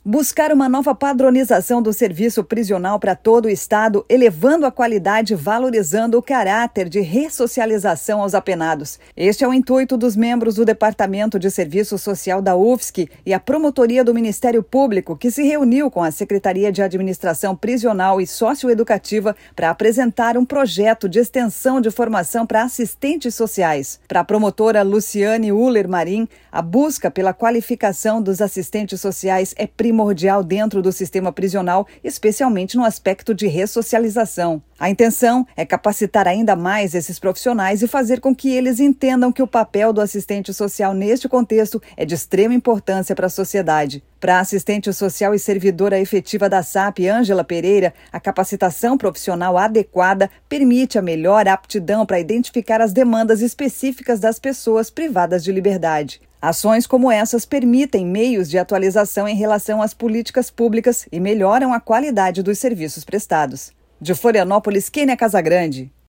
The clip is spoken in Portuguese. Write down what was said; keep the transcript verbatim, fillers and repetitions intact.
Buscar uma nova padronização do serviço prisional para todo o Estado, elevando a qualidade e valorizando o caráter de ressocialização aos apenados. Este é o intuito dos membros do Departamento de Serviço Social da U F S C e a Promotoria do Ministério Público, que se reuniu com a Secretaria de Administração Prisional e Socioeducativa para apresentar um projeto de extensão de formação para assistentes sociais. Para a promotora Luciane Uller Marim, a busca pela qualificação dos assistentes sociais é primordial. primordial dentro do sistema prisional, especialmente no aspecto de ressocialização. A intenção é capacitar ainda mais esses profissionais e fazer com que eles entendam que o papel do assistente social neste contexto é de extrema importância para a sociedade. Para a assistente social e servidora efetiva da S A P, Ângela Pereira, a capacitação profissional adequada permite a melhor aptidão para identificar as demandas específicas das pessoas privadas de liberdade. Ações como essas permitem meios de atualização em relação às políticas públicas e melhoram a qualidade dos serviços prestados. De Florianópolis, Kênia Casagrande.